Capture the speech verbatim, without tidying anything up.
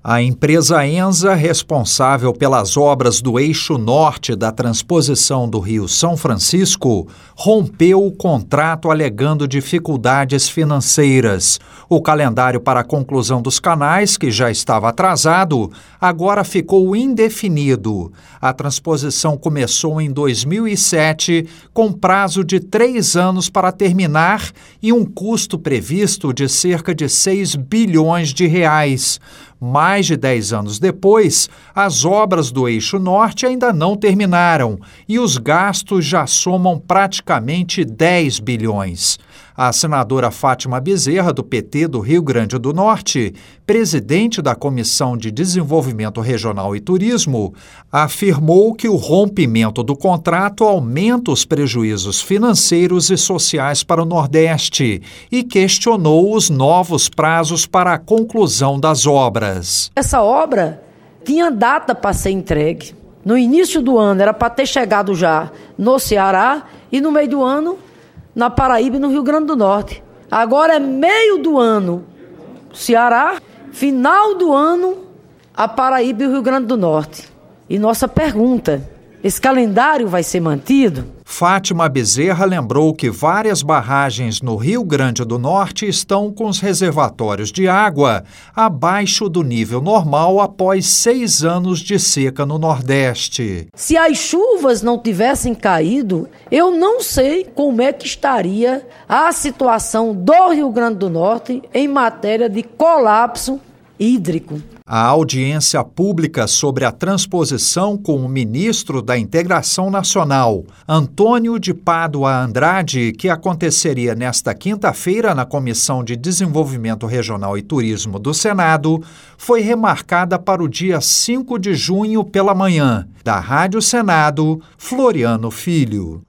A empresa Ensa, responsável pelas obras do eixo norte da transposição do Rio São Francisco, rompeu o contrato alegando dificuldades financeiras. O calendário para a conclusão dos canais, que já estava atrasado, agora ficou indefinido. A transposição começou em dois mil e sete, com prazo de três anos para terminar e um custo previsto de cerca de seis bilhões de reais. Mais de dez anos depois, as obras do Eixo Norte ainda não terminaram e os gastos já somam praticamente dez bilhões. A senadora Fátima Bezerra, do P T do Rio Grande do Norte, presidente da Comissão de Desenvolvimento Regional e Turismo, afirmou que o rompimento do contrato aumenta os prejuízos financeiros e sociais para o Nordeste e questionou os novos prazos para a conclusão das obras. Essa obra tinha data para ser entregue. No início do ano era para ter chegado já no Ceará e no meio do ano na Paraíba e no Rio Grande do Norte. Agora é meio do ano Ceará, final do ano a Paraíba e o Rio Grande do Norte. E nossa pergunta, esse calendário vai ser mantido? Fátima Bezerra lembrou que várias barragens no Rio Grande do Norte estão com os reservatórios de água abaixo do nível normal após seis anos de seca no Nordeste. Se as chuvas não tivessem caído, eu não sei como é que estaria a situação do Rio Grande do Norte em matéria de colapso hídrico. A audiência pública sobre a transposição com o ministro da Integração Nacional, Antônio de Pádua Andrade, que aconteceria nesta quinta-feira na Comissão de Desenvolvimento Regional e Turismo do Senado, foi remarcada para o dia cinco de junho pela manhã. Da Rádio Senado, Floriano Filho.